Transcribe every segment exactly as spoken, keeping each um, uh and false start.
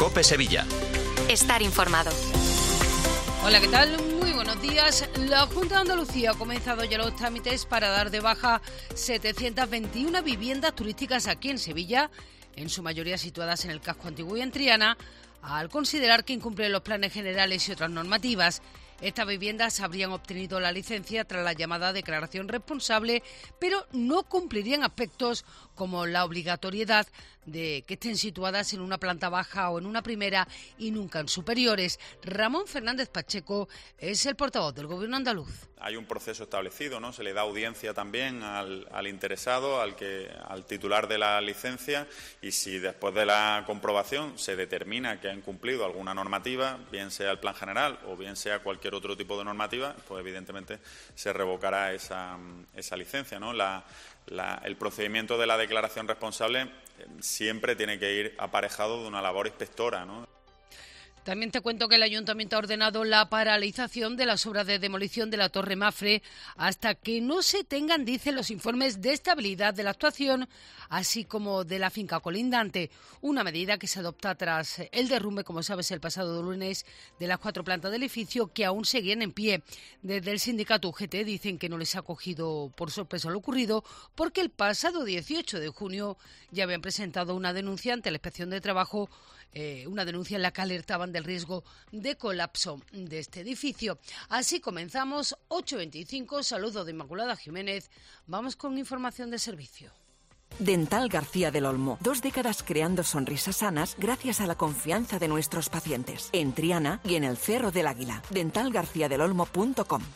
COPE Sevilla. Estar informado. Hola, ¿qué tal? Muy buenos días. La Junta de Andalucía ha comenzado ya los trámites para dar de baja setecientas veintiuna viviendas turísticas aquí en Sevilla, en su mayoría situadas en el casco antiguo y en Triana, al considerar que incumplen los planes generales y otras normativas. Estas viviendas habrían obtenido la licencia tras la llamada declaración responsable, pero no cumplirían aspectos como la obligatoriedad de que estén situadas en una planta baja o en una primera y nunca en superiores. Ramón Fernández Pacheco es el portavoz del Gobierno andaluz. Hay un proceso establecido, ¿no? Se le da audiencia también al, al interesado, al que, al titular de la licencia, y si después de la comprobación se determina que ha incumplido alguna normativa, bien sea el plan general o bien sea cualquier otro tipo de normativa, pues evidentemente se revocará esa, esa licencia, ¿no? La, la, el procedimiento de la declaración responsable siempre tiene que ir aparejado de una labor inspectora, ¿no? También te cuento que el Ayuntamiento ha ordenado la paralización de las obras de demolición de la Torre Mafre hasta que no se tengan, dicen, los informes de estabilidad de la actuación, así como de la finca colindante. Una medida que se adopta tras el derrumbe, como sabes, el pasado lunes, de las cuatro plantas del edificio que aún seguían en pie. Desde el sindicato U G T dicen que no les ha cogido por sorpresa lo ocurrido, porque el pasado dieciocho de junio ya habían presentado una denuncia ante la Inspección de Trabajo, eh, una denuncia en la que alertaban del riesgo de colapso de este edificio. Así comenzamos, ocho veinticinco, saludo de Inmaculada Jiménez. Vamos con información de servicio. Dental García del Olmo. Dos décadas creando sonrisas sanas gracias a la confianza de nuestros pacientes. En Triana y en el Cerro del Águila. dental garcía del olmo punto com.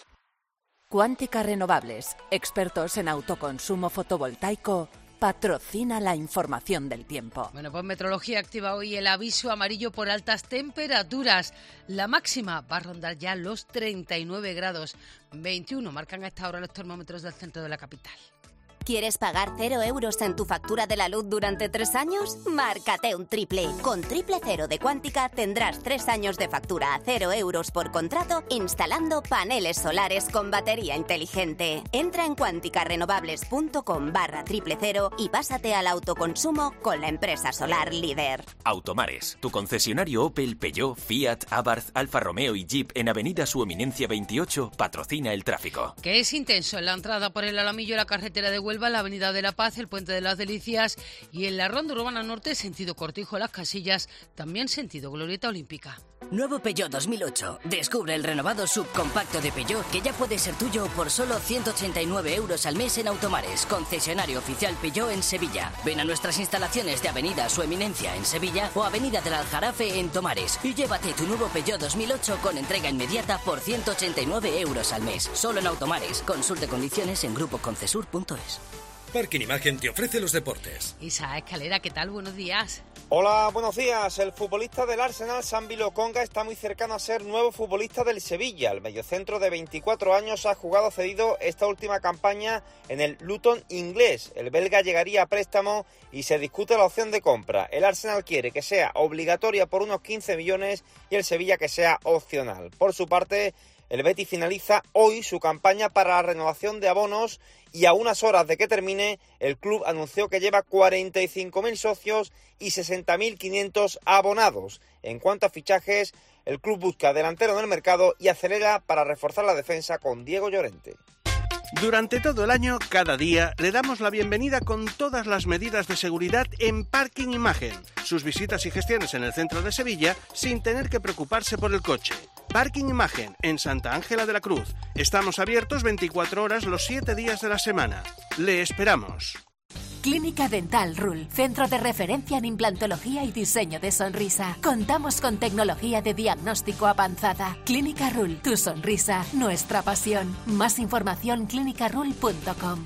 Cuántica Renovables, expertos en autoconsumo fotovoltaico, patrocina la información del tiempo. Bueno, pues Meteorología activa hoy el aviso amarillo por altas temperaturas. La máxima va a rondar ya los treinta y nueve grados. veintiuno marcan a esta hora los termómetros del centro de la capital. ¿Quieres pagar cero euros en tu factura de la luz durante tres años? Márcate un triple. Con Triple Cero de Cuántica tendrás tres años de factura a cero euros por contrato instalando paneles solares con batería inteligente. Entra en cuánticarenovables.com barra triple cero y pásate al autoconsumo con la empresa solar líder. Automares, tu concesionario Opel, Peugeot, Fiat, Abarth, Alfa Romeo y Jeep en Avenida Su Eminencia veintiocho patrocina el tráfico. Que es intenso en la entrada por el Alamillo, la carretera de Huelva, la Avenida de la Paz, el Puente de las Delicias y en la Ronda Urbana Norte, sentido Cortijo, Las Casillas, también sentido Glorieta Olímpica. Nuevo Peugeot dos mil ocho. Descubre el renovado subcompacto de Peugeot que ya puede ser tuyo por solo ciento ochenta y nueve euros al mes en Automares, concesionario oficial Peugeot en Sevilla. Ven a nuestras instalaciones de Avenida Su Eminencia en Sevilla o Avenida del Aljarafe en Tomares y llévate tu nuevo Peugeot dos mil ocho con entrega inmediata por ciento ochenta y nueve euros al mes. Solo en Automares. Consulte condiciones en grupo concesur punto es. Parking Imagen te ofrece los deportes. Isa Escalera, ¿qué tal? Buenos días. Hola, buenos días. El futbolista del Arsenal, Sambi Lokonga, está muy cercano a ser nuevo futbolista del Sevilla. El mediocentro de veinticuatro años ha jugado cedido esta última campaña en el Luton inglés. El belga llegaría a préstamo y se discute la opción de compra. El Arsenal quiere que sea obligatoria por unos quince millones y el Sevilla que sea opcional. Por su parte, el Betis finaliza hoy su campaña para la renovación de abonos y a unas horas de que termine, el club anunció que lleva cuarenta y cinco mil socios y sesenta mil quinientos abonados. En cuanto a fichajes, el club busca delantero en el mercado y acelera para reforzar la defensa con Diego Llorente. Durante todo el año, cada día, le damos la bienvenida con todas las medidas de seguridad en Parking Imagen. Sus visitas y gestiones en el centro de Sevilla sin tener que preocuparse por el coche. Parking Imagen, en Santa Ángela de la Cruz. Estamos abiertos veinticuatro horas los siete días de la semana. Le esperamos. Clínica Dental Rul, centro de referencia en implantología y diseño de sonrisa. Contamos con tecnología de diagnóstico avanzada. Clínica Rul, tu sonrisa, nuestra pasión. Más información clínica rul punto com.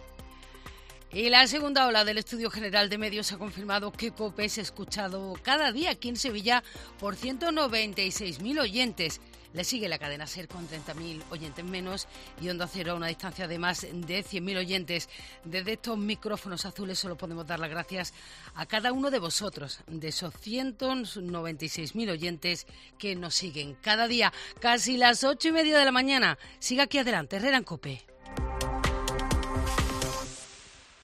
Y la segunda ola del Estudio General de Medios ha confirmado que COPE es escuchado cada día aquí en Sevilla por ciento noventa y seis mil oyentes. Le sigue la cadena SER con treinta mil oyentes menos y Onda Cero a una distancia de más de cien mil oyentes. Desde estos micrófonos azules solo podemos dar las gracias a cada uno de vosotros, de esos ciento noventa y seis mil oyentes que nos siguen cada día. Casi las ocho y media de la mañana. Siga aquí adelante, Herrera en COPE.